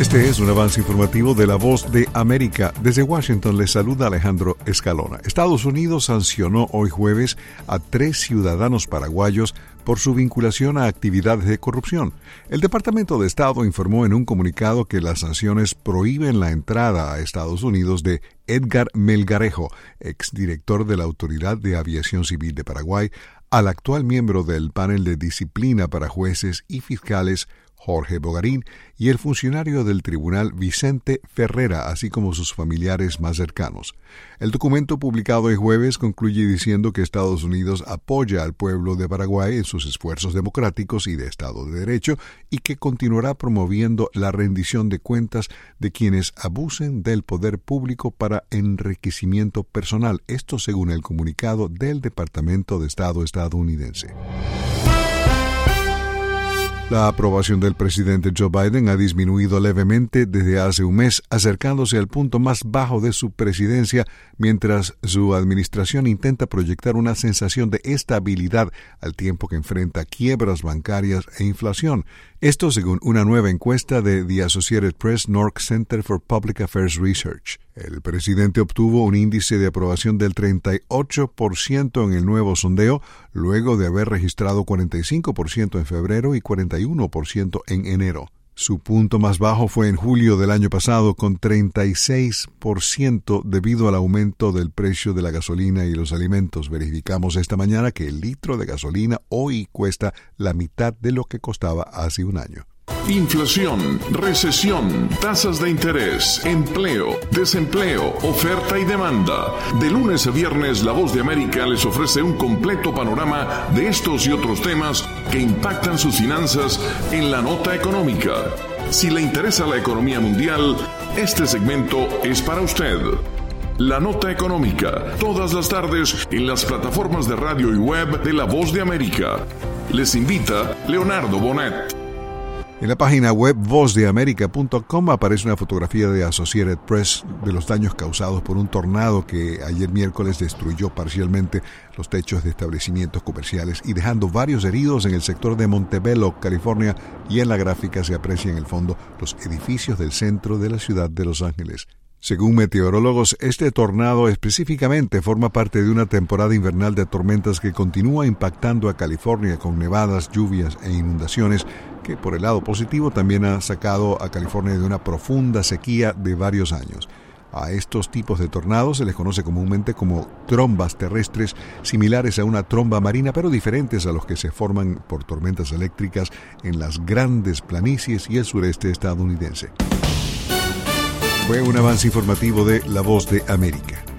Este es un avance informativo de La Voz de América. Desde Washington les saluda Alejandro Escalona. Estados Unidos sancionó hoy jueves a 3 ciudadanos paraguayos por su vinculación a actividades de corrupción. El Departamento de Estado informó en un comunicado que las sanciones prohíben la entrada a Estados Unidos de Edgar Melgarejo, exdirector de la Autoridad de Aviación Civil de Paraguay, al actual miembro del panel de disciplina para jueces y fiscales, Jorge Bogarín, y el funcionario del tribunal Vicente Ferrera, así como sus familiares más cercanos. El documento publicado el jueves concluye diciendo que Estados Unidos apoya al pueblo de Paraguay en sus esfuerzos democráticos y de Estado de Derecho y que continuará promoviendo la rendición de cuentas de quienes abusen del poder público para enriquecimiento personal. Esto según el comunicado del Departamento de Estado estadounidense. La aprobación del presidente Joe Biden ha disminuido levemente desde hace un mes, acercándose al punto más bajo de su presidencia, mientras su administración intenta proyectar una sensación de estabilidad al tiempo que enfrenta quiebras bancarias e inflación. Esto según una nueva encuesta de The Associated Press North Center for Public Affairs Research. El presidente obtuvo un índice de aprobación del 38% en el nuevo sondeo, luego de haber registrado 45% en febrero y 41% en enero. Su punto más bajo fue en julio del año pasado, con 36% debido al aumento del precio de la gasolina y los alimentos. Verificamos esta mañana que el litro de gasolina hoy cuesta la mitad de lo que costaba hace un año. Inflación, recesión, tasas de interés, empleo, desempleo, oferta y demanda. De lunes a viernes, La Voz de América les ofrece un completo panorama de estos y otros temas que impactan sus finanzas en la nota económica. Si le interesa la economía mundial, este segmento es para usted. La Nota Económica, todas las tardes en las plataformas de radio y web de La Voz de América. Les invita Leonardo Bonet. En la página web vozdeamerica.com aparece una fotografía de Associated Press de los daños causados por un tornado que ayer miércoles destruyó parcialmente los techos de establecimientos comerciales y dejando varios heridos en el sector de Montebello, California, y en la gráfica se aprecia en el fondo los edificios del centro de la ciudad de Los Ángeles. Según meteorólogos, este tornado específicamente forma parte de una temporada invernal de tormentas que continúa impactando a California con nevadas, lluvias e inundaciones que por el lado positivo también ha sacado a California de una profunda sequía de varios años. A estos tipos de tornados se les conoce comúnmente como trombas terrestres, similares a una tromba marina, pero diferentes a los que se forman por tormentas eléctricas en las grandes planicies y el sureste estadounidense. Fue un avance informativo de La Voz de América.